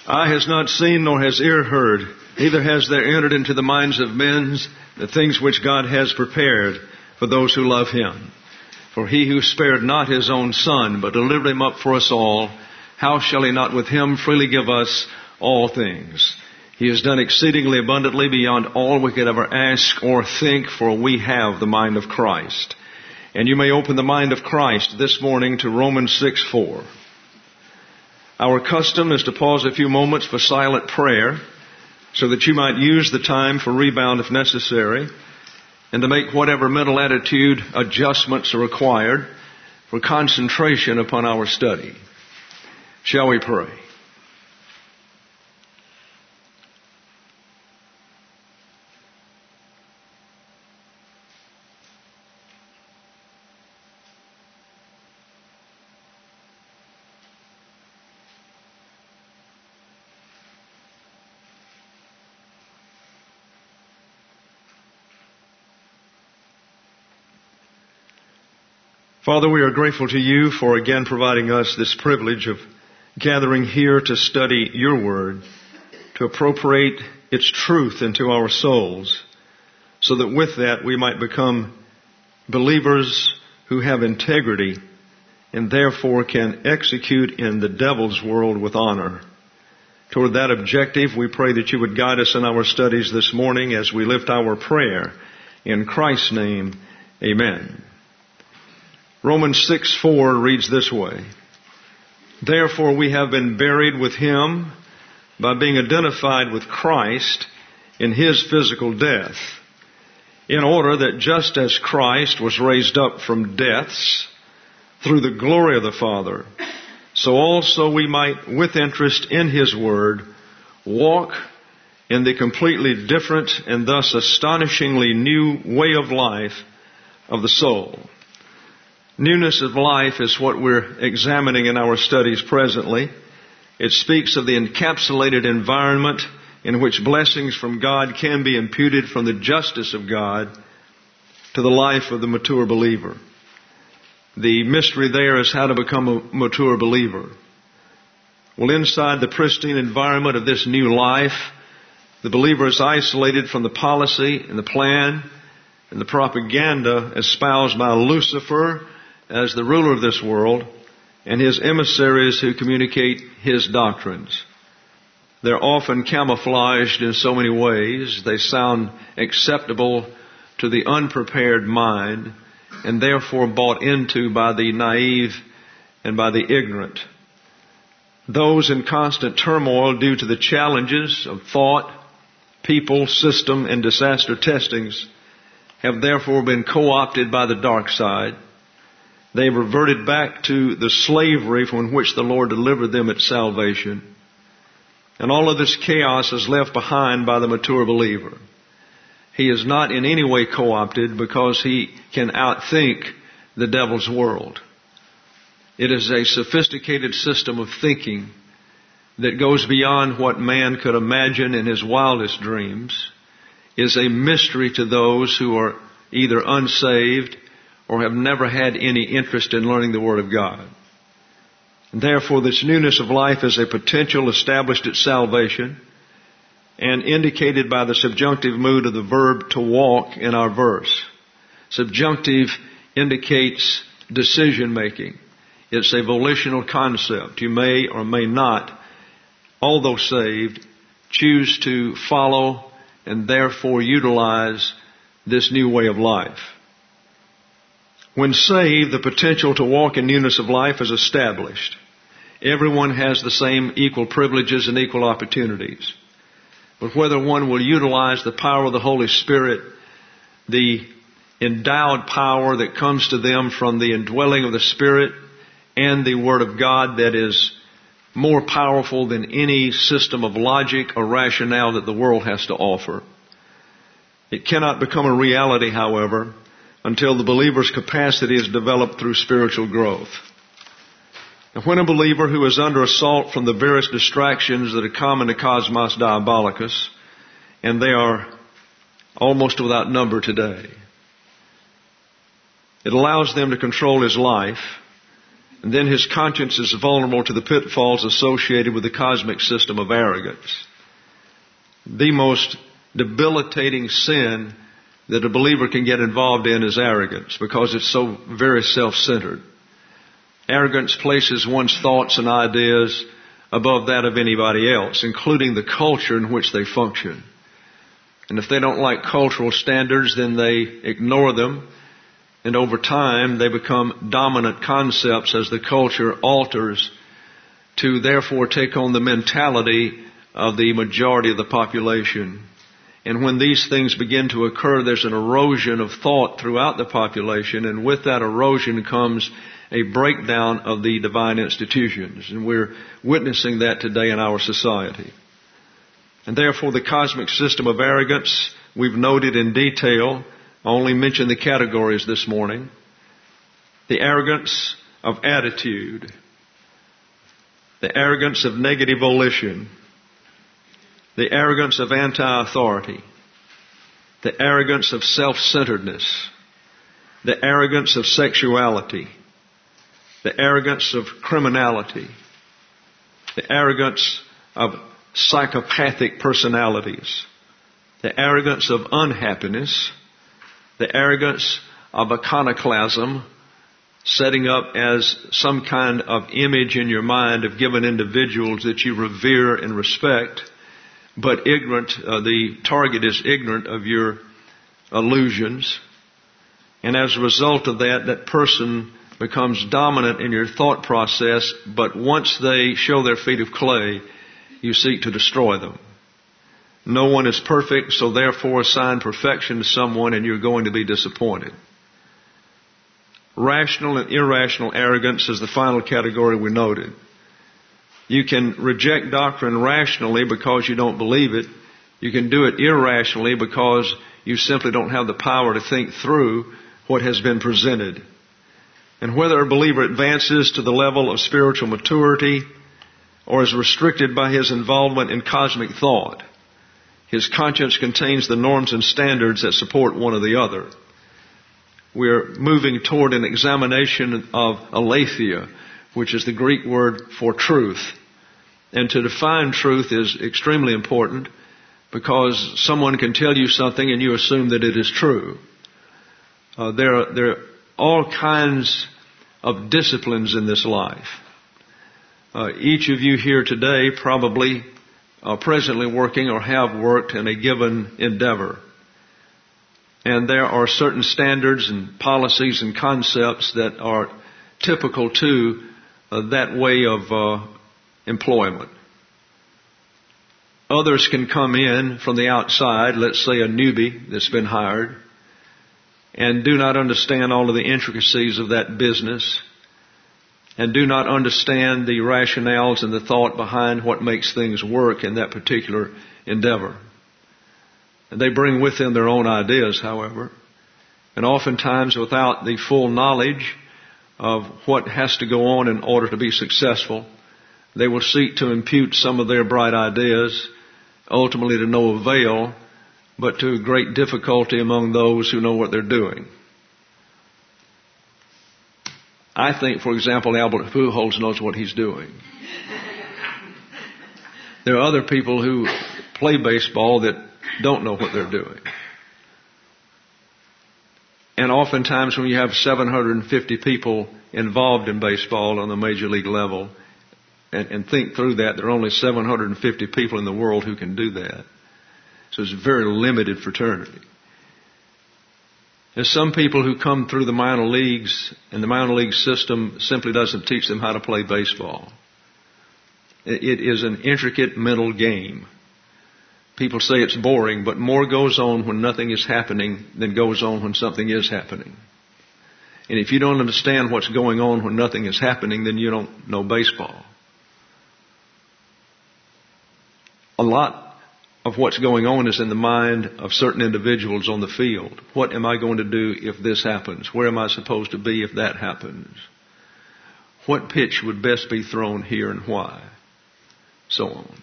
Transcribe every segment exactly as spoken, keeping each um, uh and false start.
Eye has not seen, nor has ear heard, neither has there entered into the minds of men the things which God has prepared for those who love Him. For He who spared not His own Son, but delivered Him up for us all, how shall He not with Him freely give us all things? He has done exceedingly abundantly beyond all we could ever ask or think, for we have the mind of Christ. And you may open the mind of Christ this morning to Romans six four. Our custom is to pause a few moments for silent prayer so that you might use the time for rebound if necessary, and to make whatever mental attitude adjustments are required for concentration upon our study. Shall we pray? Father, we are grateful to You for again providing us this privilege of gathering here to study Your Word, to appropriate its truth into our souls, so that with that we might become believers who have integrity and therefore can execute in the devil's world with honor. Toward that objective, we pray that You would guide us in our studies this morning as we lift our prayer. In Christ's name, amen. Romans six four reads this way. Therefore we have been buried with Him by being identified with Christ in His physical death, in order that just as Christ was raised up from deaths through the glory of the Father, so also we might, with interest in His Word, walk in the completely different and thus astonishingly new way of life of the soul. Newness of life is what we're examining in our studies presently. It speaks of the encapsulated environment in which blessings from God can be imputed from the justice of God to the life of the mature believer. The mystery there is how to become a mature believer. Well, inside the pristine environment of this new life, the believer is isolated from the policy and the plan and the propaganda espoused by Lucifer as the ruler of this world, and his emissaries who communicate his doctrines. They're often camouflaged in so many ways. They sound acceptable to the unprepared mind, and therefore bought into by the naive and by the ignorant. Those in constant turmoil due to the challenges of thought, people, system, and disaster testings have therefore been co-opted by the dark side. They've reverted back to the slavery from which the Lord delivered them at salvation. And all of this chaos is left behind by the mature believer. He is not in any way co-opted because he can outthink the devil's world. It is a sophisticated system of thinking that goes beyond what man could imagine in his wildest dreams, is a mystery to those who are either unsaved or have never had any interest in learning the Word of God. And therefore, this newness of life is a potential established at salvation and indicated by the subjunctive mood of the verb to walk in our verse. Subjunctive indicates decision making. It's a volitional concept. You may or may not, although saved, choose to follow and therefore utilize this new way of life. When saved, the potential to walk in newness of life is established. Everyone has the same equal privileges and equal opportunities. But whether one will utilize the power of the Holy Spirit, the endowed power that comes to them from the indwelling of the Spirit and the Word of God that is more powerful than any system of logic or rationale that the world has to offer. It cannot become a reality, however, until the believer's capacity is developed through spiritual growth. And when a believer who is under assault from the various distractions that are common to Cosmos Diabolicus, and they are almost without number today, it allows them to control his life And then his conscience is vulnerable to the pitfalls associated with the cosmic system of arrogance. The most debilitating sin that a believer can get involved in is arrogance, because it's so very self-centered. Arrogance places one's thoughts and ideas above that of anybody else, including the culture in which they function. And if they don't like cultural standards, then they ignore them. And over time, they become dominant concepts as the culture alters to therefore take on the mentality of the majority of the population. And when these things begin to occur, there's an erosion of thought throughout the population, and with that erosion comes a breakdown of the divine institutions. And we're witnessing that today in our society. And therefore, the cosmic system of arrogance, we've noted in detail. I only mentioned the categories this morning. The arrogance of attitude. The arrogance of negative volition. The arrogance of anti-authority. The arrogance of self-centeredness. The arrogance of sexuality. The arrogance of criminality. The arrogance of psychopathic personalities. The arrogance of unhappiness. The arrogance of iconoclasm, setting up as some kind of image in your mind of given individuals that you revere and respect, but ignorant, uh, the target is ignorant of your illusions. And as a result of that, that person becomes dominant in your thought process, but once they show their feet of clay, you seek to destroy them. No one is perfect, so therefore assign perfection to someone and you're going to be disappointed. Rational and irrational arrogance is the final category we noted. You can reject doctrine rationally because you don't believe it. You can do it irrationally because you simply don't have the power to think through what has been presented. And whether a believer advances to the level of spiritual maturity or is restricted by his involvement in cosmic thought, his conscience contains the norms and standards that support one or the other. We're moving toward an examination of aletheia, which is the Greek word for truth. And to define truth is extremely important because someone can tell you something and you assume that it is true. Uh, there are, there are all kinds of disciplines in this life. Uh, each of you here today probably are presently working or have worked in a given endeavor. And there are certain standards and policies and concepts that are typical to uh, that way of uh, employment. Others can come in from the outside, let's say a newbie that's been hired, and do not understand all of the intricacies of that business, and do not understand the rationales and the thought behind what makes things work in that particular endeavor. And they bring with them their own ideas, however, and oftentimes without the full knowledge of what has to go on in order to be successful, they will seek to impute some of their bright ideas, ultimately to no avail, but to great difficulty among those who know what they're doing. I think, for example, Albert Pujols knows what he's doing. There are other people who play baseball that don't know what they're doing. And oftentimes when you have seven hundred fifty people involved in baseball on the major league level, and, and think through that, there are only seven hundred fifty people in the world who can do that. So it's a very limited fraternity. There's some people who come through the minor leagues, and the minor league system simply doesn't teach them how to play baseball. It is an intricate mental game. People say it's boring, but more goes on when nothing is happening than goes on when something is happening. And if you don't understand what's going on when nothing is happening, then you don't know baseball. A lot of what's going on is in the mind of certain individuals on the field. What am I going to do if this happens? Where am I supposed to be if that happens? What pitch would best be thrown here and why? So on.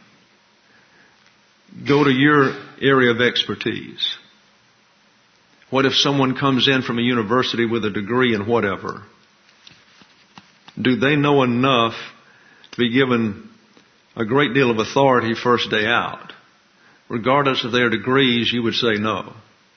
Go to your area of expertise. What if someone comes in from a university with a degree in whatever? do they know enough to be given a great deal of authority first day out? Regardless of their degrees, you would say no.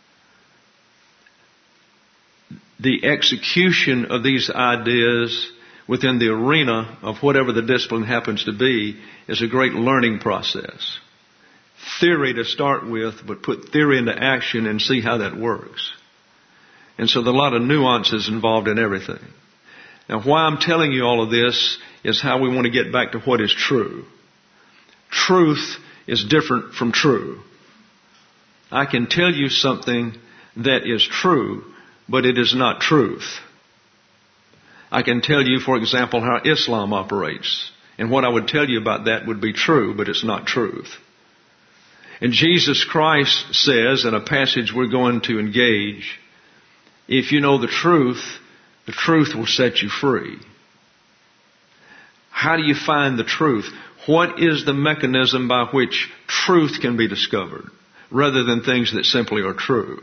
The execution of these ideas within the arena of whatever the discipline happens to be is a great learning process. Theory to start with, but put theory into action and see how that works. And so there are a lot of nuances involved in everything. Now, why I'm telling you all of this is how we want to get back to what is true. Truth is different from true. I can tell you something that is true, but it is not truth. I can tell you, for example, how Islam operates. And what I would tell you about that would be true, but it's not truth. And Jesus Christ says in a passage we're going to engage, if you know the truth, the truth will set you free. How do you find the truth? What is the mechanism by which truth can be discovered, rather than things that simply are true?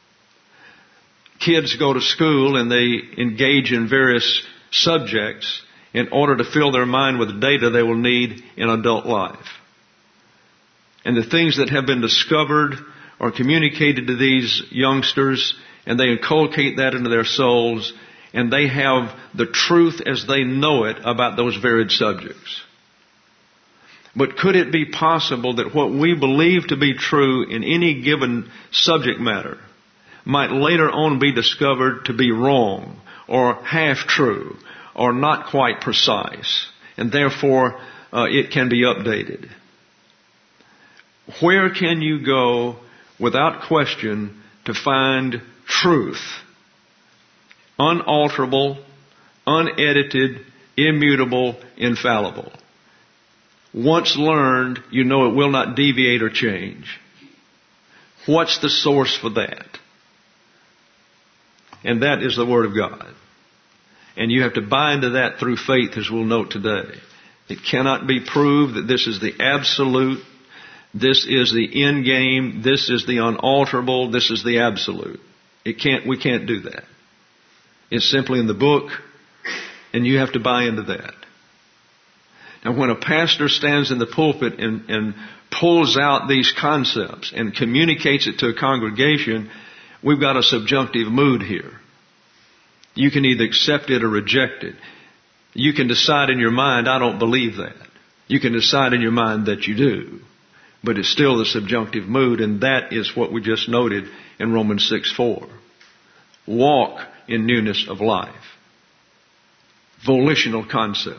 Kids go to school and they engage in various subjects in order to fill their mind with data they will need in adult life. And the things that have been discovered are communicated to these youngsters, and they inculcate that into their souls, and they have the truth as they know it about those varied subjects. But could it be possible that what we believe to be true in any given subject matter might later on be discovered to be wrong or half true or not quite precise, and therefore uh, it can be updated? Where can you go without question to find truth? Unalterable, unedited, immutable, infallible. Once learned, you know it will not deviate or change. What's the source for that? And that is the Word of God. And you have to buy into that through faith, as we'll note today. It cannot be proved that this is the absolute, this is the end game, this is the unalterable, this is the absolute. It can't, we can't do that. It's simply in the book, and you have to buy into that. Now, when a pastor stands in the pulpit and, and pulls out these concepts and communicates it to a congregation, we've got a subjunctive mood here. You can either accept it or reject it. You can decide in your mind, I don't believe that. You can decide in your mind that you do. But it's still the subjunctive mood, and that is what we just noted in Romans six four. Walk in newness of life. Volitional concept.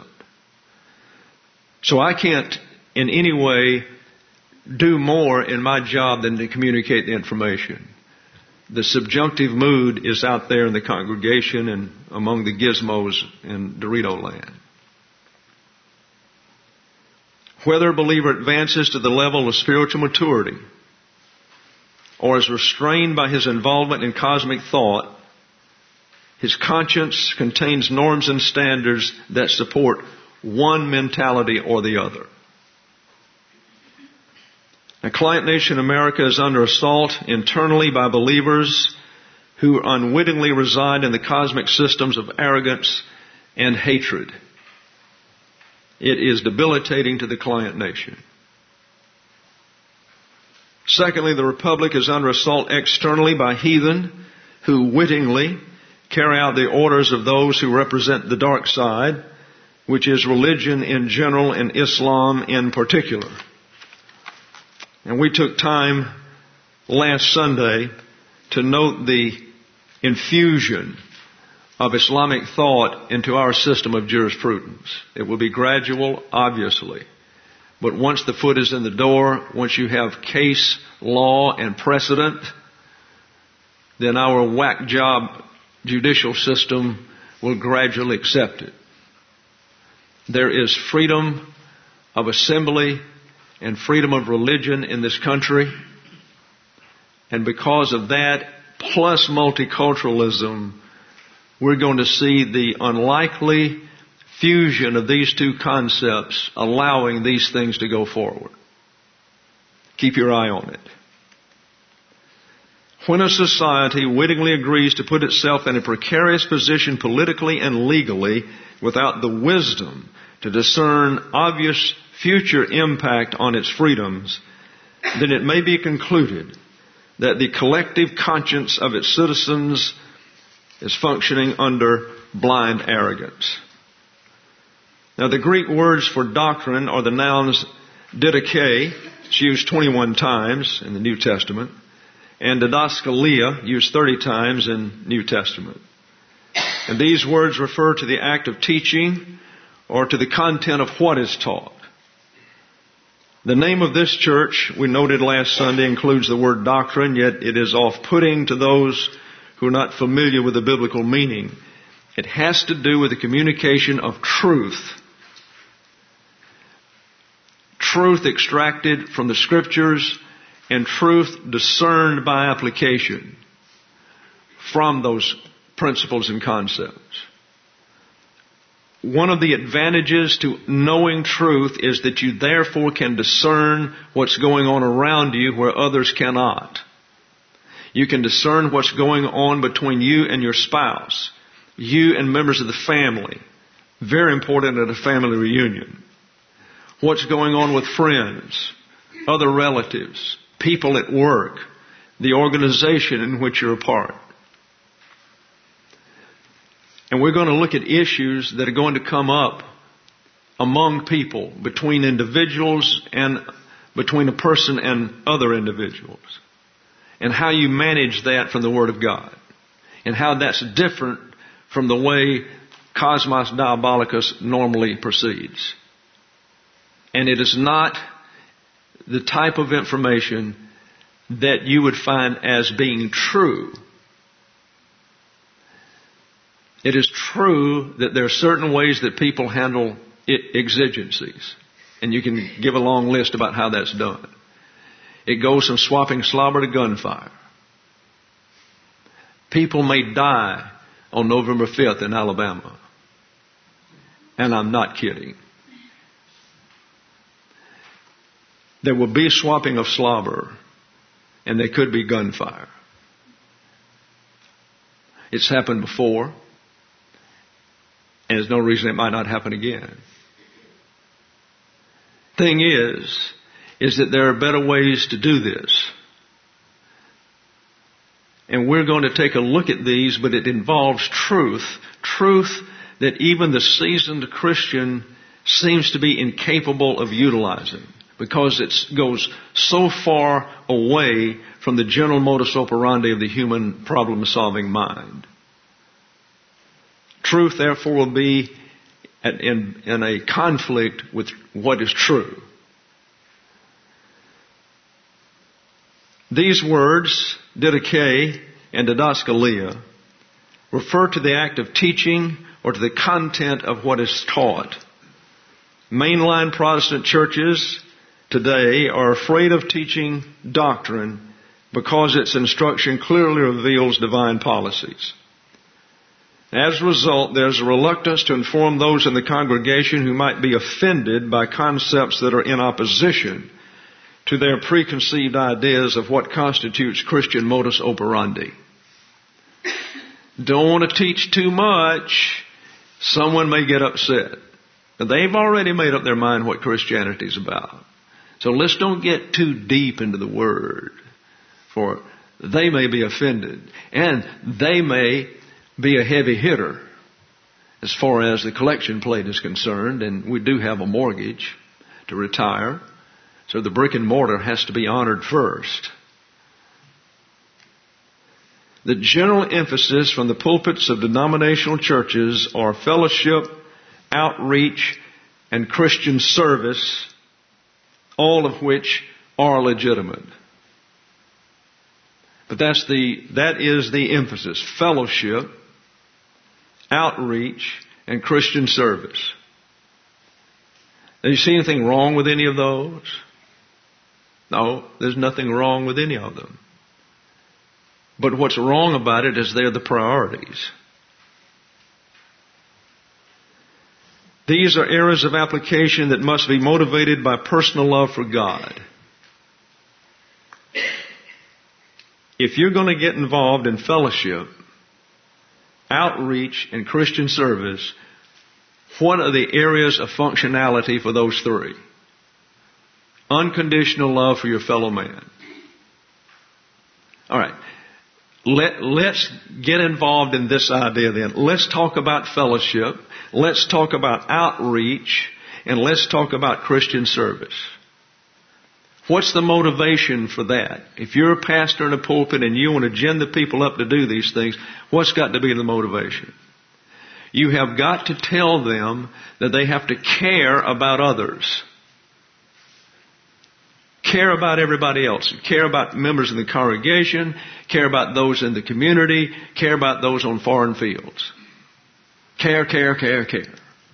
So I can't in any way do more in my job than to communicate the information. The subjunctive mood is out there in the congregation and among the gizmos in Dorito land. Whether a believer advances to the level of spiritual maturity or is restrained by his involvement in cosmic thought, his conscience contains norms and standards that support one mentality or the other. Now, Client Nation America is under assault internally by believers who unwittingly reside in the cosmic systems of arrogance and hatred. It is debilitating to the Client Nation. Secondly, the Republic is under assault externally by heathen who wittingly carry out the orders of those who represent the dark side, which is religion in general and Islam in particular. And we took time last Sunday to note the infusion of Islamic thought into our system of jurisprudence. It will be gradual, obviously. But once the foot is in the door, once you have case, law, and precedent, then our whack job judicial system will gradually accept it. There is freedom of assembly and freedom of religion in this country. And because of that, plus multiculturalism, we're going to see the unlikely fusion of these two concepts allowing these things to go forward. Keep your eye on it. When a society wittingly agrees to put itself in a precarious position politically and legally without the wisdom to discern obvious future impact on its freedoms, then it may be concluded that the collective conscience of its citizens is functioning under blind arrogance. Now, the Greek words for doctrine are the nouns didache, it's used twenty-one times in the New Testament, and didaskalia, used thirty times in New Testament. And these words refer to the act of teaching or to the content of what is taught. The name of this church, we noted last Sunday, includes the word doctrine, yet it is off-putting to those who are not familiar with the biblical meaning. It has to do with the communication of truth. Truth extracted from the Scriptures and truth discerned by application from those principles and concepts. One of the advantages to knowing truth is that you therefore can discern what's going on around you where others cannot. You can discern what's going on between you and your spouse, you and members of the family. Very important at a family reunion. What's going on with friends, other relatives, people at work, the organization in which you're a part. And we're going to look at issues that are going to come up among people, between individuals and between a person and other individuals. And how you manage that from the Word of God. And how that's different from the way Cosmos Diabolicus normally proceeds. And it is not the type of information that you would find as being true. It is true that there are certain ways that people handle exigencies. And you can give a long list about how that's done. It goes from swapping slobber to gunfire. People may die on November fifth in Alabama. And I'm not kidding. There will be swapping of slobber, and there could be gunfire. It's happened before, and there's no reason it might not happen again. Thing is, is that there are better ways to do this. And we're going to take a look at these, but it involves truth. Truth that even the seasoned Christian seems to be incapable of utilizing, because it goes so far away from the general modus operandi of the human problem-solving mind. Truth, therefore, will be in, in a conflict with what is true. These words, didache and didaskalia, refer to the act of teaching or to the content of what is taught. Mainline Protestant churches today are afraid of teaching doctrine because its instruction clearly reveals divine policies. As a result, there's a reluctance to inform those in the congregation who might be offended by concepts that are in opposition to their preconceived ideas of what constitutes Christian modus operandi. Don't want to teach too much. Someone may get upset. But they've already made up their mind what Christianity is about. So let's don't get too deep into the Word, for they may be offended, and they may be a heavy hitter as far as the collection plate is concerned, and we do have a mortgage to retire, so the brick and mortar has to be honored first. The general emphasis from the pulpits of denominational churches are fellowship, outreach, and Christian service, all of which are legitimate. But that's the, that is the emphasis. Fellowship, outreach, and Christian service. Do you see anything wrong with any of those? No, there's nothing wrong with any of them. But what's wrong about it is they're the priorities. These are areas of application that must be motivated by personal love for God. if you're going to get involved in fellowship, outreach, and Christian service, what are the areas of functionality for those three? Unconditional love for your fellow man. All right. Let, let's get involved in this idea then. Let's talk about fellowship. Let's talk about outreach. And let's talk about Christian service. What's the motivation for that? If you're a pastor in a pulpit and you want to gin the people up to do these things, what's got to be the motivation? You have got to tell them that they have to care about others. Care about everybody else. Care about members of the congregation. Care about those in the community. Care about those on foreign fields. Care, care, care, care.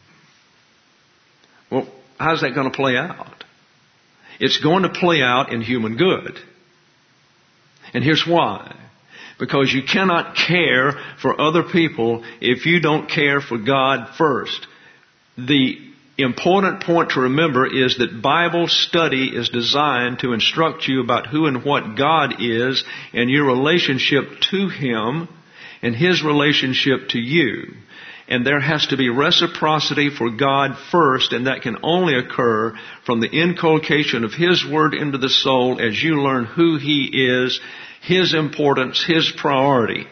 Well, how's that going to play out? It's going to play out in human good. And here's why. Because you cannot care for other people if you don't care for God first. The important point to remember is that Bible study is designed to instruct you about who and what God is and your relationship to Him and His relationship to you. And there has to be reciprocity for God first, and that can only occur from the inculcation of His Word into the soul as you learn who He is, His importance, His priority.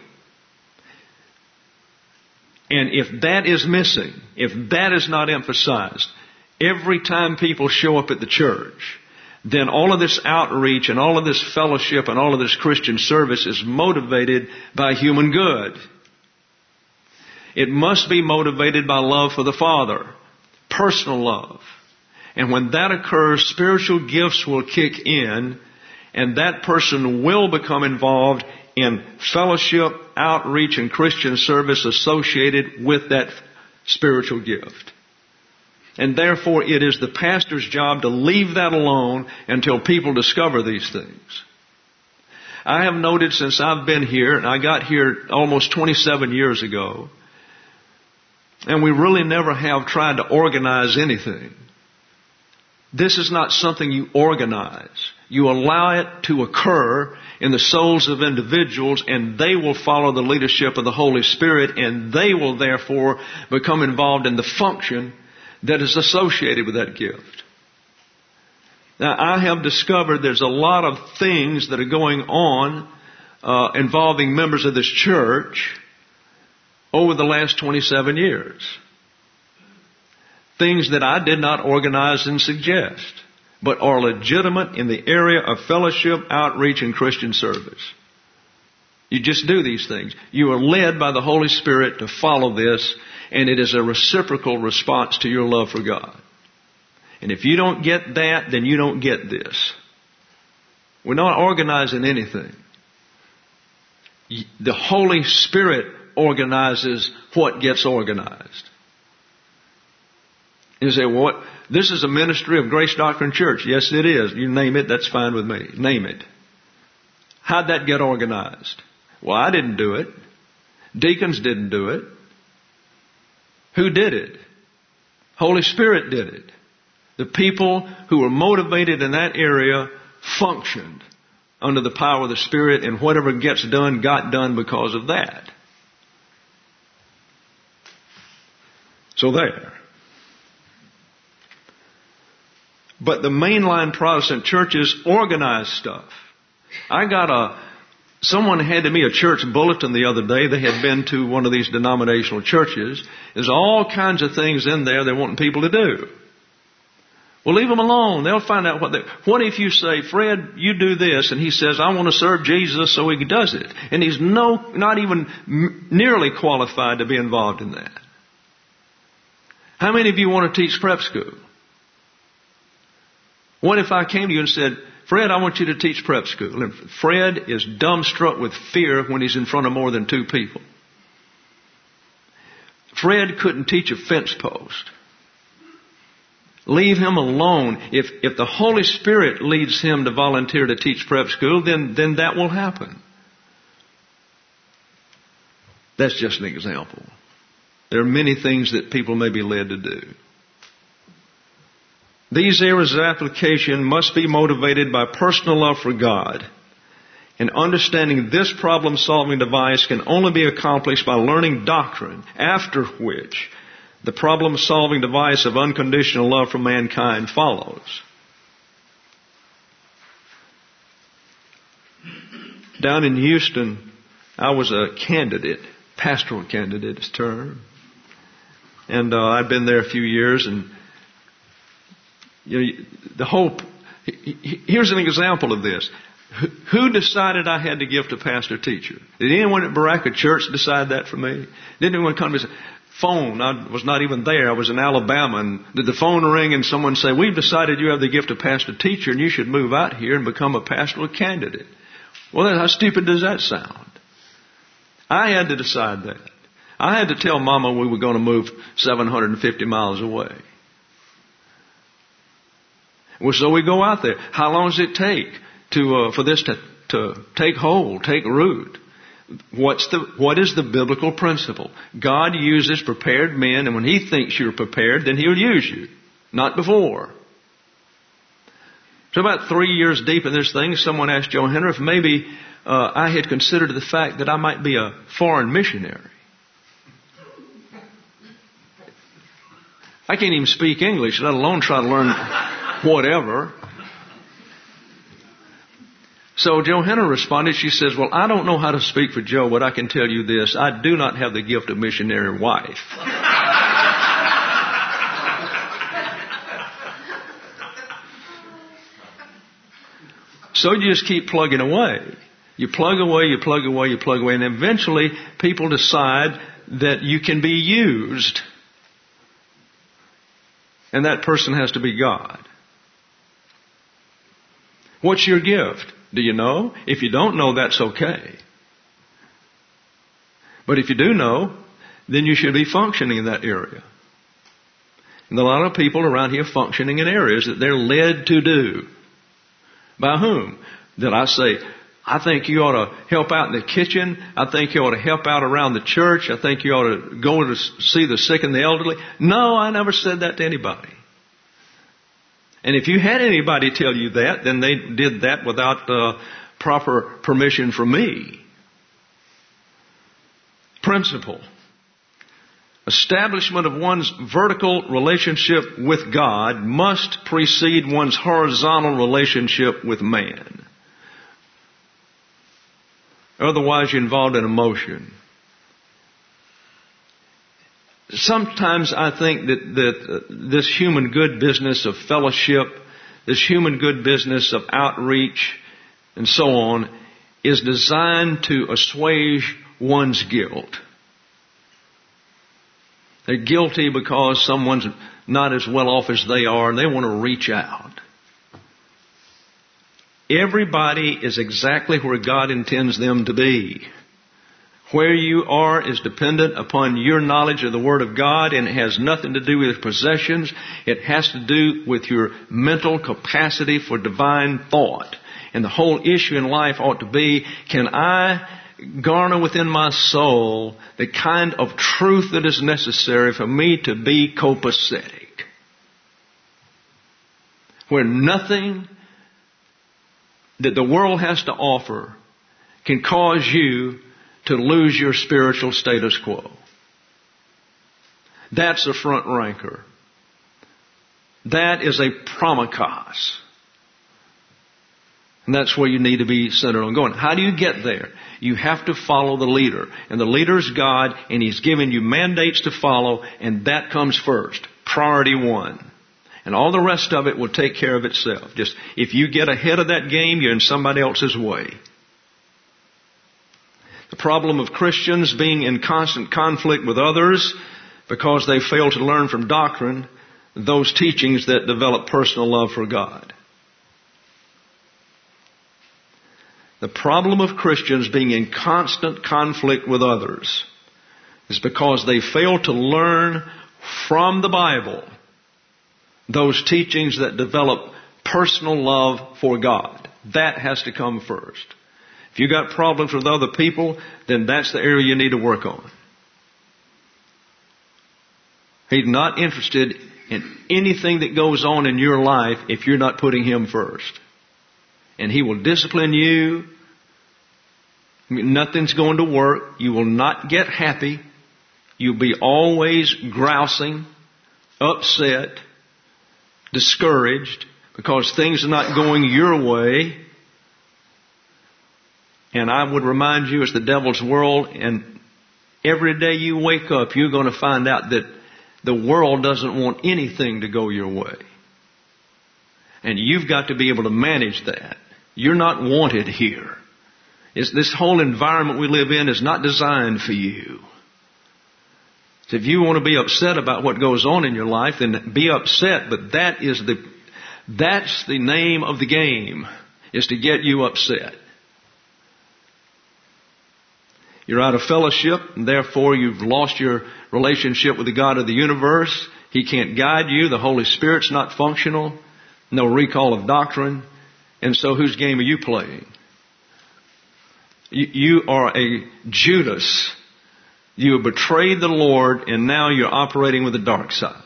And if that is missing, if that is not emphasized, every time people show up at the church, then all of this outreach and all of this fellowship and all of this Christian service is motivated by human good. It must be motivated by love for the Father, personal love. And when that occurs, spiritual gifts will kick in, and that person will become involved in fellowship, outreach, and Christian service associated with that spiritual gift. And therefore, it is the pastor's job to leave that alone until people discover these things. I have noted since I've been here, and I got here almost twenty-seven years ago, and we really never have tried to organize anything. This is not something you organize. You allow it to occur in the souls of individuals, and they will follow the leadership of the Holy Spirit, and they will therefore become involved in the function that is associated with that gift. Now, I have discovered there's a lot of things that are going on uh, involving members of this church over the last twenty-seven years. Things that I did not organize and suggest, but are legitimate in the area of fellowship, outreach, and Christian service. You just do these things. You are led by the Holy Spirit to follow this, and it is a reciprocal response to your love for God. And if you don't get that, then you don't get this. We're not organizing anything. The Holy Spirit organizes what gets organized. You say, well, what? This is a ministry of Grace Doctrine Church. Yes, it is. You name it, that's fine with me. Name it. How'd that get organized? Well, I didn't do it. Deacons didn't do it. Who did it? Holy Spirit did it. The people who were motivated in that area functioned under the power of the Spirit, and whatever gets done got done because of that. So there. But the mainline Protestant churches organize stuff. I got a, someone handed me a church bulletin the other day. They had been to one of these denominational churches. There's all kinds of things in there they're wanting people to do. Well, leave them alone. They'll find out what they, what if you say, Fred, you do this, and he says, I want to serve Jesus, so he does it. And he's no, not even m- nearly qualified to be involved in that. How many of you want to teach prep school? What if I came to you and said, Fred, I want you to teach prep school. And Fred is dumbstruck with fear when he's in front of more than two people. Fred couldn't teach a fence post. Leave him alone. If, if the Holy Spirit leads him to volunteer to teach prep school, then, then that will happen. That's just an example. There are many things that people may be led to do. These areas of application must be motivated by personal love for God And understanding this problem-solving device can only be accomplished by learning doctrine, after which the problem-solving device of unconditional love for mankind follows. Down in Houston, I was a candidate, pastoral candidate is term. And uh, I'd been there a few years, and you know, the whole, here's an example of this. Who decided I had to give to pastor teacher? Did anyone at Baraka Church decide that for me? Did anyone come to me and say, phone, I was not even there, I was in Alabama, and did the phone ring and someone say, we've decided you have the gift of pastor teacher and you should move out here and become a pastoral candidate? Well, how stupid does that sound? I had to decide that. I had to tell Mama we were going to move seven hundred fifty miles away. Well, so we go out there. How long does it take to uh, for this to, to take hold, take root? What's the what is the biblical principle? God uses prepared men, and when He thinks you're prepared, then He'll use you, not before. So about three years deep in this thing, someone asked Joe Henry if maybe uh, I had considered the fact that I might be a foreign missionary. I can't even speak English, let alone try to learn whatever. So Joe Henry responded, she says, well, I don't know how to speak for Joe, but I can tell you this, I do not have the gift of missionary wife. So you just keep plugging away. You plug away, you plug away, you plug away, and eventually people decide that you can be used. And that person has to be God. What's your gift? Do you know? If you don't know, that's okay. But if you do know, then you should be functioning in that area. And a lot of people around here functioning in areas that they're led to do. By whom? That I say, I think you ought to help out in the kitchen. I think you ought to help out around the church. I think you ought to go to see the sick and the elderly. No, I never said that to anybody. And if you had anybody tell you that, then they did that without uh, proper permission from me. Principle. Establishment of one's vertical relationship with God must precede one's horizontal relationship with man. Otherwise, you're involved in emotion. Sometimes I think that, that uh, this human good business of fellowship, this human good business of outreach and so on, is designed to assuage one's guilt. They're guilty because someone's not as well off as they are and they want to reach out. Everybody is exactly where God intends them to be. Where you are is dependent upon your knowledge of the Word of God, and it has nothing to do with possessions. It has to do with your mental capacity for divine thought. And the whole issue in life ought to be, can I garner within my soul the kind of truth that is necessary for me to be copacetic? Where nothing that the world has to offer can cause you to lose your spiritual status quo. That's a front ranker. That is a promikos. And that's where you need to be centered on going. How do you get there? You have to follow the leader. And the leader is God, and He's given you mandates to follow, and that comes first. Priority one. And all the rest of it will take care of itself. Just if you get ahead of that game, you're in somebody else's way. The problem of Christians being in constant conflict with others because they fail to learn from doctrine those teachings that develop personal love for God. The problem of Christians being in constant conflict with others is because they fail to learn from the Bible those teachings that develop personal love for God. That has to come first. If you got problems with other people, then that's the area you need to work on. He's not interested in anything that goes on in your life if you're not putting Him first. And He will discipline you Nothing's going to work. You will not get happy. You'll be always grousing, upset, discouraged because things are not going your way. And I would remind you, it's the devil's world, and every day you wake up, you're going to find out that the world doesn't want anything to go your way. And you've got to be able to manage that. You're not wanted here. It's, this whole environment we live in is not designed for you. So if you want to be upset about what goes on in your life, then be upset. But that is the, that's the name of the game, is to get you upset. You're out of fellowship, and therefore you've lost your relationship with the God of the universe. He can't guide you. The Holy Spirit's not functional. No recall of doctrine. And so whose game are you playing? You, you are a Judas. You have betrayed the Lord, and now you're operating with the dark side.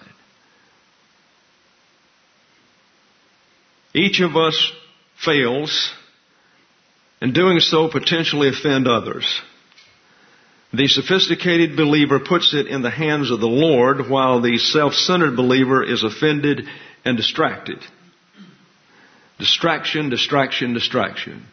Each of us fails, and doing so potentially offend others. The sophisticated believer puts it in the hands of the Lord, while the self-centered believer is offended and distracted. Distraction, distraction, distraction.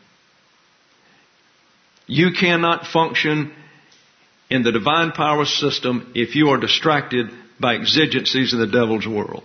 You cannot function in the divine power system if you are distracted by exigencies in the devil's world.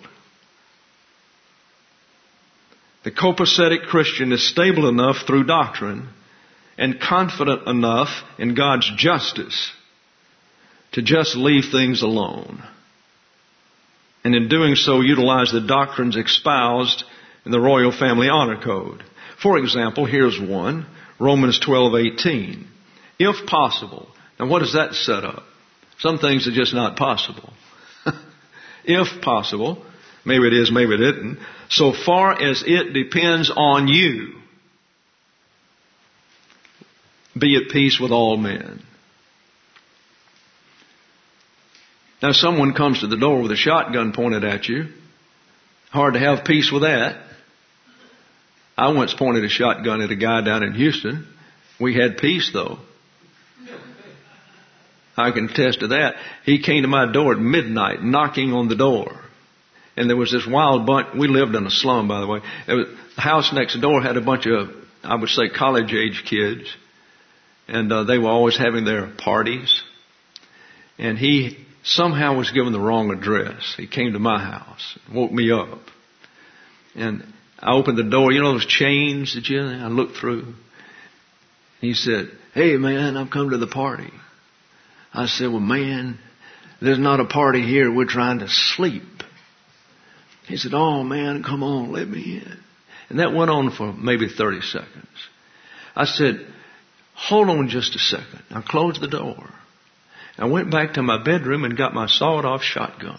The copacetic Christian is stable enough through doctrine and confident enough in God's justice to just leave things alone. And in doing so, utilize the doctrines espoused in the Royal Family Honor Code. For example, here's one, Romans twelve eighteen. If possible. Now what does that set up? Some things are just not possible. If possible. Maybe it is, maybe it isn't. So far as it depends on you, be at peace with all men. Now someone comes to the door with a shotgun pointed at you. Hard to have peace with that. I once pointed a shotgun at a guy down in Houston. We had peace though. I can attest to that. He came to my door at midnight knocking on the door. And there was this wild bunch. We lived in a slum, by the way. It was, the house next door had a bunch of, I would say, college-age kids. And uh, they were always having their parties. And he somehow was given the wrong address. He came to my house, woke me up. And I opened the door. You know those chains that you, I looked through. He said, "Hey, man, I've come to the party." I said, "Well, man, there's not a party here. We're trying to sleep." He said, "Oh, man, come on, let me in." And that went on for maybe thirty seconds. I said, "Hold on just a second." I closed the door. I went back to my bedroom and got my sawed-off shotgun.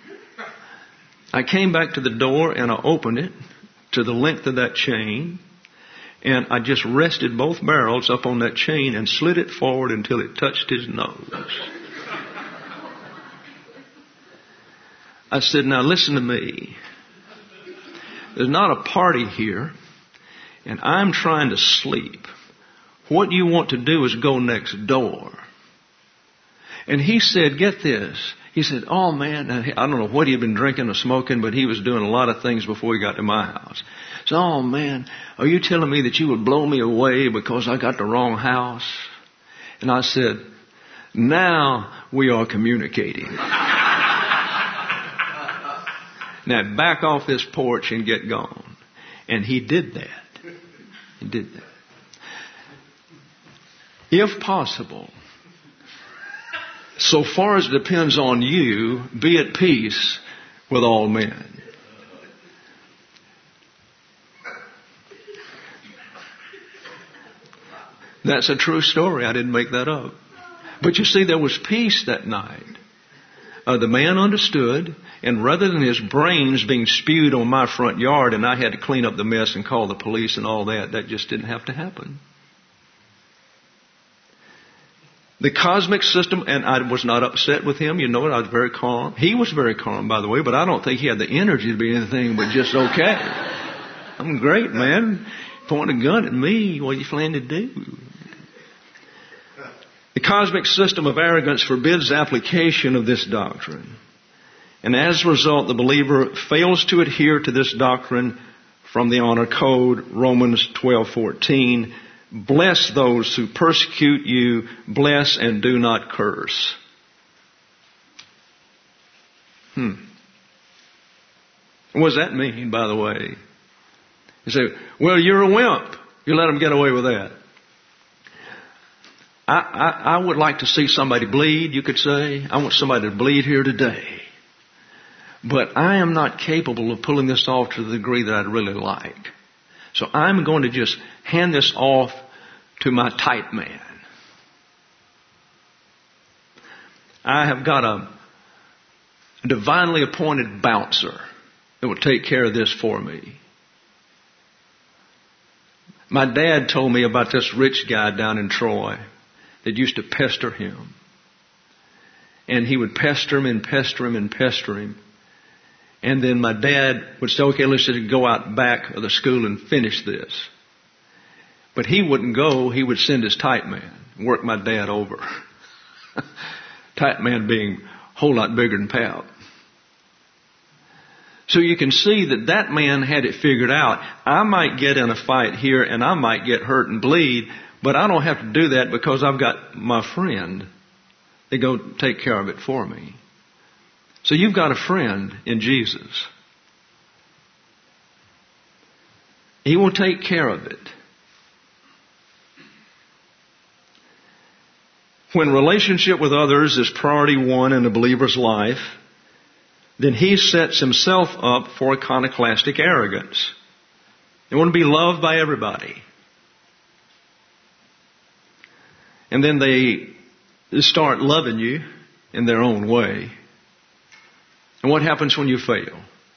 I came back to the door and I opened it to the length of that chain. And I just rested both barrels up on that chain and slid it forward until it touched his nose. I said, "Now listen to me. There's not a party here, and I'm trying to sleep. What you want to do is go next door." And he said, get this. He said, "Oh, man," I don't know what he had been drinking or smoking, but he was doing a lot of things before he got to my house. So, "Oh, man, are you telling me that you would blow me away because I got the wrong house?" And I said, "Now we are communicating. Now back off this porch and get gone." And he did that. He did that. If possible, so far as it depends on you, be at peace with all men. That's a true story. I didn't make that up. But you see, there was peace that night. Uh, the man understood, and rather than his brains being spewed on my front yard and I had to clean up the mess and call the police and all that, that just didn't have to happen. The cosmic system, and I was not upset with him. You know what? I was very calm. He was very calm, by the way, but I don't think he had the energy to be anything but just okay. I'm great, man. Point a gun at me. What are you planning to do? cosmic system of arrogance forbids application of this doctrine. And as a result, the believer fails to adhere to this doctrine from the honor code, Romans twelve fourteen. Bless those who persecute you, bless and do not curse. Hmm. What does that mean, by the way? You say, well, you're a wimp. You let them get away with that. I, I, I would like to see somebody bleed, you could say. I want somebody to bleed here today. But I am not capable of pulling this off to the degree that I'd really like. So I'm going to just hand this off to my type man. I have got a divinely appointed bouncer that will take care of this for me. My dad told me about this rich guy down in Troy that used to pester him. And he would pester him and pester him and pester him. And then my dad would say, okay, let's just go out back of the school and finish this. But he wouldn't go. He would send his type man, work my dad over. Type man being a whole lot bigger than Pap. So you can see that that man had it figured out. I might get in a fight here and I might get hurt and bleed, but I don't have to do that because I've got my friend. They go take care of it for me. So you've got a friend in Jesus. He will take care of it. When relationship with others is priority one in a believer's life, then he sets himself up for iconoclastic arrogance. They want to be loved by everybody. And then they start loving you in their own way. And what happens when you fail?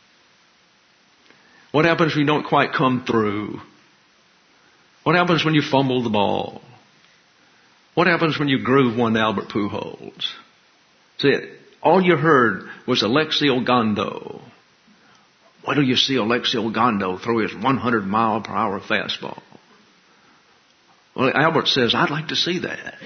What happens when you don't quite come through? What happens when you fumble the ball? What happens when you groove one Albert Pujols? See, all you heard was Alexi Ogando. Why do you see Alexi Ogando throw his one hundred mile per hour fastball? Well, Albert says, I'd like to see that.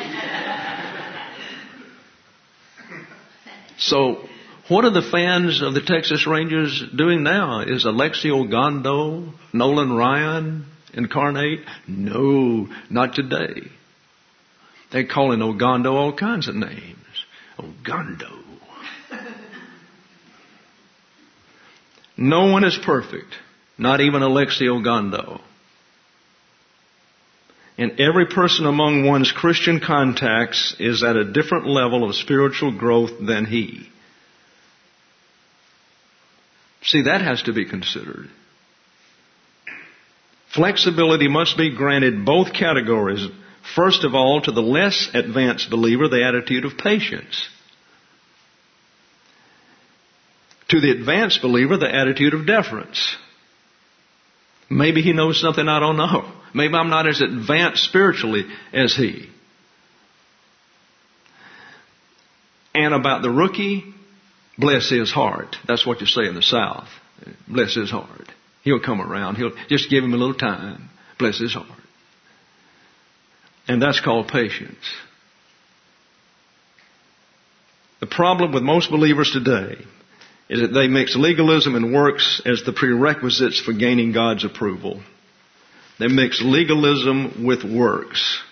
So, what are the fans of the Texas Rangers doing now? Is Alexi Ogando, Nolan Ryan incarnate? No, not today. They're calling Ogando all kinds of names. Ogando. No one is perfect, not even Alexi Ogando. And every person among one's Christian contacts is at a different level of spiritual growth than he. See, that has to be considered. Flexibility must be granted both categories. First of all, to the less advanced believer, the attitude of patience. To the advanced believer, the attitude of deference. Maybe he knows something I don't know. Maybe I'm not as advanced spiritually as he. And about the rookie, bless his heart. That's what you say in the South. Bless his heart. He'll come around. He'll just give him a little time. Bless his heart. And that's called patience. The problem with most believers today is that they mix legalism and works as the prerequisites for gaining God's approval. They mix legalism with works.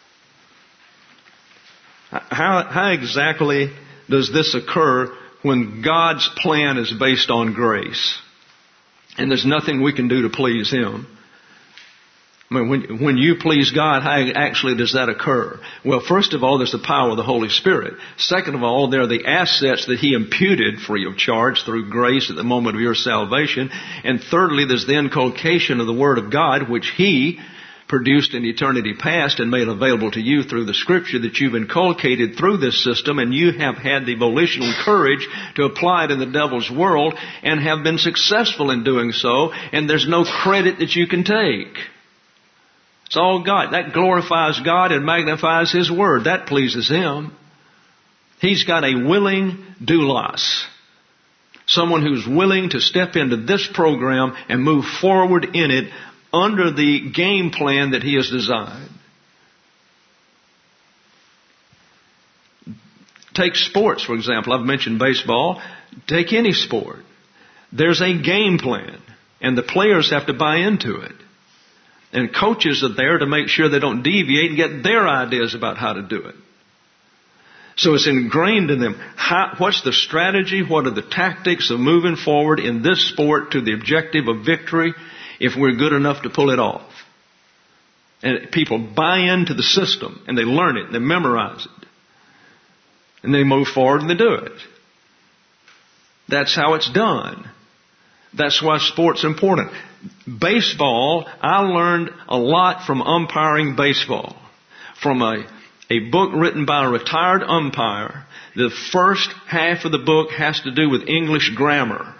How, how exactly does this occur when God's plan is based on grace and there's nothing we can do to please Him? I mean, when, when you please God, how actually does that occur? Well, first of all, there's the power of the Holy Spirit. Second of all, there are the assets that He imputed free of charge through grace at the moment of your salvation. And thirdly, there's the inculcation of the Word of God, which He produced in eternity past and made available to you through the Scripture that you've inculcated through this system, and you have had the volitional courage to apply it in the devil's world and have been successful in doing so, and there's no credit that you can take. It's all God. That glorifies God and magnifies His Word. That pleases Him. He's got a willing doulos. Someone who's willing to step into this program and move forward in it under the game plan that He has designed. Take sports, for example. I've mentioned baseball. Take any sport. There's a game plan, and the players have to buy into it. And coaches are there to make sure they don't deviate and get their ideas about how to do it. So it's ingrained in them. How, what's the strategy? What are the tactics of moving forward in this sport to the objective of victory if we're good enough to pull it off? And people buy into the system, and they learn it, and they memorize it. And they move forward and they do it. That's how it's done. That's why sport's important. Baseball, I learned a lot from umpiring baseball. From a, a book written by a retired umpire. The first half of the book has to do with English grammar.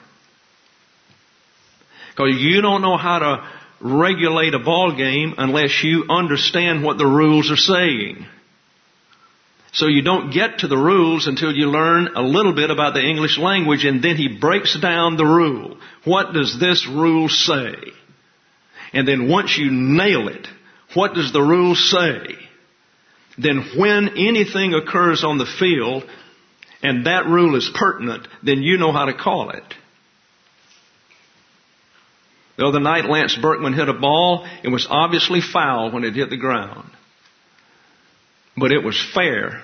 Because you don't know how to regulate a ball game unless you understand what the rules are saying. So you don't get to the rules until you learn a little bit about the English language, and then he breaks down the rule. What does this rule say? And then once you nail it, what does the rule say? Then when anything occurs on the field and that rule is pertinent, then you know how to call it. The other night, Lance Berkman hit a ball. It was obviously foul when it hit the ground. But it was fair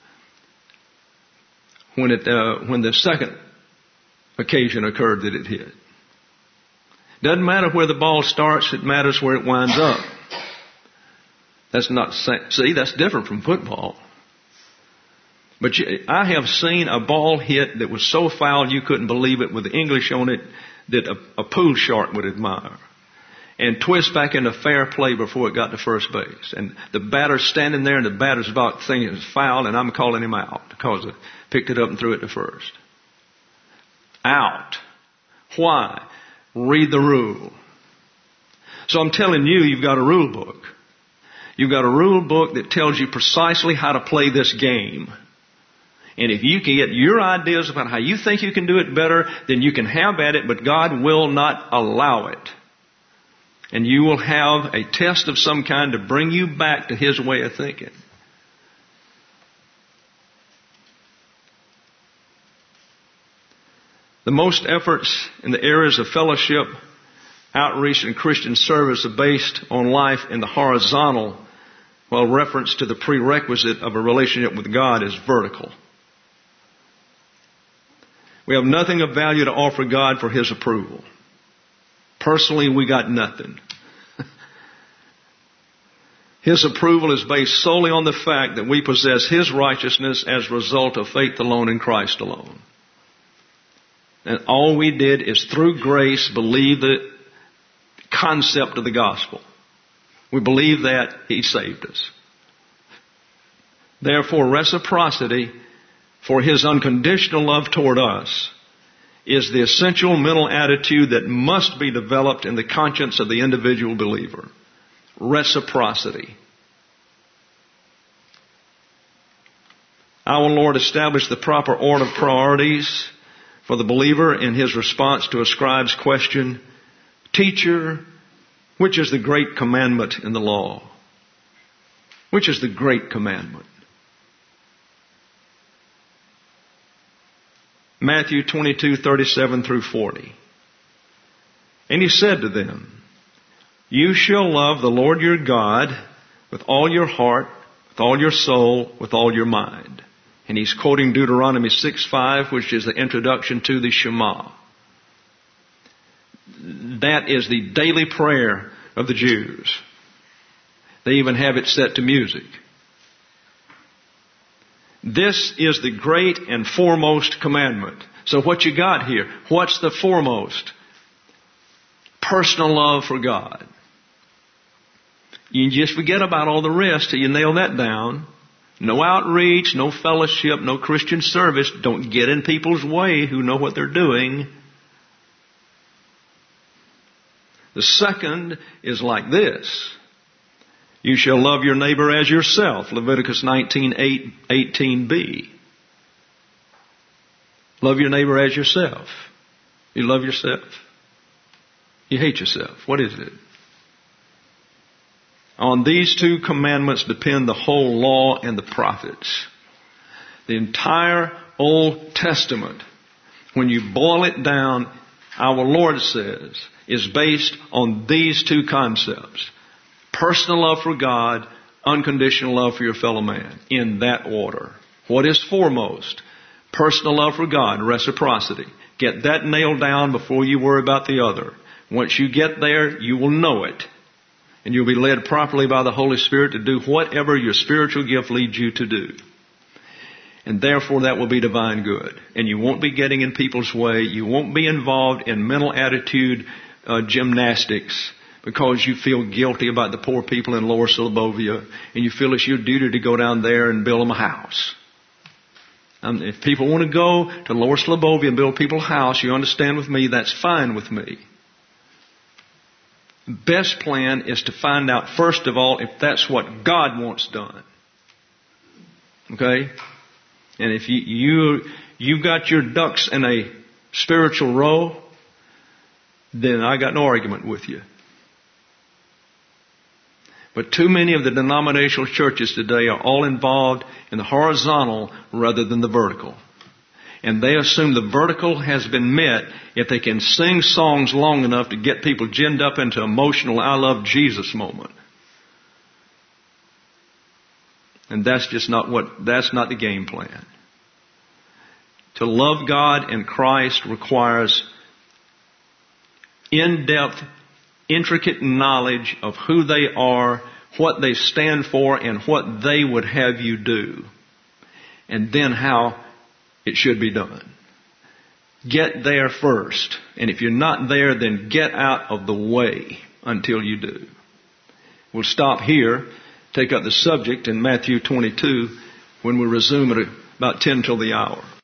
when it uh, when the second occasion occurred that it hit. Doesn't matter where the ball starts, it matters where it winds up. That's not see, that's different from football. But you, I have seen a ball hit that was so foul you couldn't believe it with the English on it that a, a pool shark would admire. And twist back into fair play before it got to first base. And the batter's standing there, and the batter's about thinking it's foul, and I'm calling him out because I picked it up and threw it to first. Out. Why? Read the rule. So I'm telling you, you've got a rule book. You've got a rule book that tells you precisely how to play this game. And if you can get your ideas about how you think you can do it better, then you can have at it, but God will not allow it. And you will have a test of some kind to bring you back to His way of thinking. The most efforts in the areas of fellowship, outreach, and Christian service are based on life in the horizontal, while reference to the prerequisite of a relationship with God is vertical. We have nothing of value to offer God for His approval. Personally, we got nothing. His approval is based solely on the fact that we possess His righteousness as a result of faith alone in Christ alone. And all we did is through grace believe the concept of the gospel. We believe that He saved us. Therefore, reciprocity for His unconditional love toward us is the essential mental attitude that must be developed in the conscience of the individual believer. Reciprocity. Our Lord established the proper order of priorities for the believer in His response to a scribe's question, "Teacher, which is the great commandment in the law?" Which is the great commandment? Matthew twenty-two, thirty-seven through forty. And He said to them, "You shall love the Lord your God with all your heart, with all your soul, with all your mind." And He's quoting Deuteronomy six five, which is the introduction to the Shema. That is the daily prayer of the Jews. They even have it set to music. This is the great and foremost commandment. So what you got here? What's the foremost? Personal love for God. You just forget about all the rest till you nail that down. No outreach, no fellowship, no Christian service. Don't get in people's way who know what they're doing. The second is like this. You shall love your neighbor as yourself. Leviticus nineteen, eight, eighteen b. Love your neighbor as yourself. You love yourself? You hate yourself. What is it? On these two commandments depend the whole law and the prophets. The entire Old Testament, when you boil it down, our Lord says, is based on these two concepts. Personal love for God, unconditional love for your fellow man. In that order. What is foremost? Personal love for God, reciprocity. Get that nailed down before you worry about the other. Once you get there, you will know it. And you'll be led properly by the Holy Spirit to do whatever your spiritual gift leads you to do. And therefore that will be divine good. And you won't be getting in people's way. You won't be involved in mental attitude uh, gymnastics because you feel guilty about the poor people in Lower Slobovia and you feel it's your duty to go down there and build them a house. Um, if people want to go to Lower Slobovia and build people a house, you understand with me, that's fine with me. Best plan is to find out, first of all, if that's what God wants done. Okay? And if you, you, you've got your ducks in a spiritual row, then I got no argument with you. But too many of the denominational churches today are all involved in the horizontal rather than the vertical. And they assume the vertical has been met if they can sing songs long enough to get people ginned up into emotional I love Jesus moment. And that's just not what, that's not the game plan. To love God and Christ requires in-depth, intricate knowledge of who they are, what they stand for, and what they would have you do. And then how it should be done. Get there first. And if you're not there, then get out of the way until you do. We'll stop here, take up the subject in Matthew twenty-two when we resume at about ten till the hour.